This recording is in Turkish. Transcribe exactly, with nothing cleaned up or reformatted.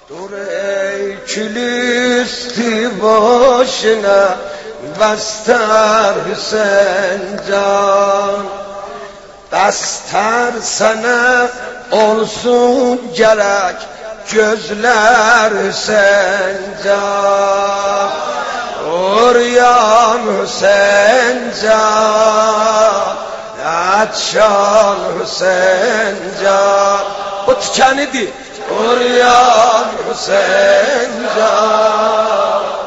dur ey külüstü başına bester Hüseyin can. Bester sana olsun gerek gözler Hüseyin can. Uryan Hüseyin can, Atşan Hüseyin can. Bu tükenidir. Uryan Hüseyin can.